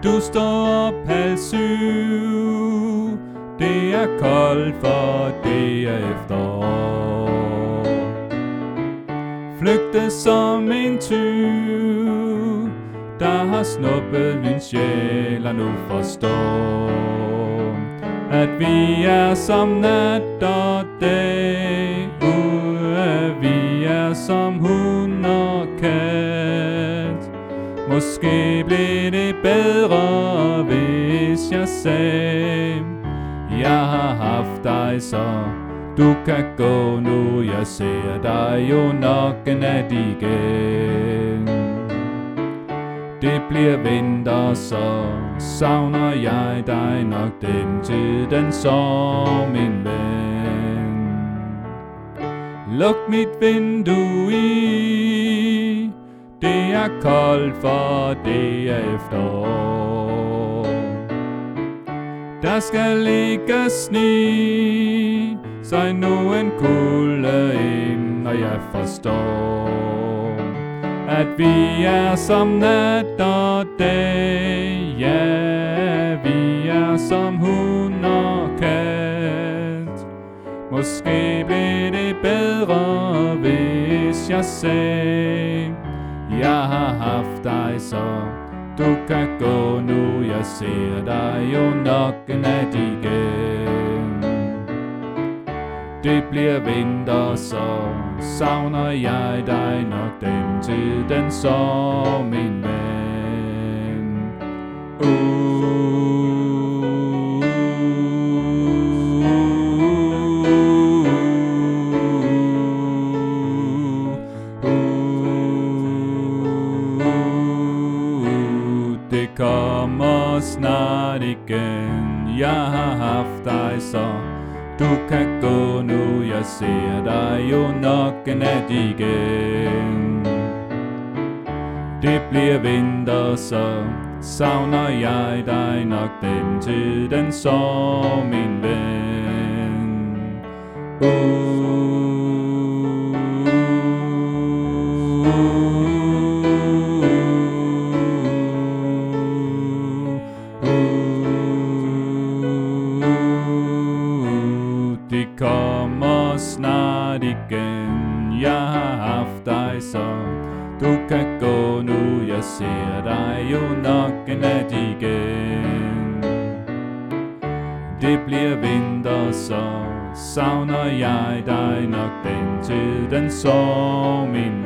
Du står op 6:30. Det er koldt, for det er efterår. Flygte som en tyv, der har snuppet min sjæl og nu forstår, at vi er som nat og dag. Vi er som hund og kat. Måske blev det bedre, hvis jeg sagde, jeg har haft dig, så du kan gå nu. Jeg ser dig jo nok en nat igen. Det bliver vinter, så savner jeg dig nok den tid, den sår, min ven. Luk mit vindue i. Det er koldt, for det er efterår. Der skal ligge sne, så nu en kulde ind, og jeg forstår, at vi er som nat og dag. Ja, vi er som hund og kat. Måske blev det bedre, hvis jeg sagde, jeg har haft dig, så du kan gå nu. Jeg ser dig jo nok en nat igen. Det bliver vinter, så savner jeg dig nok den tid, den sår, min ven. Det kommer snart igen. Jeg har haft dig, så du kan gå nu. Jeg ser dig jo nok en nat igen. Det bliver vinter, så savner jeg dig nok den tid, den sår, min ven. Det kommer snart igen. Jeg har haft dig, så du kan gå nu. Jeg ser dig jo nok en nat igen. Det bliver vinter, så savner jeg dig nok den tid, den sår, min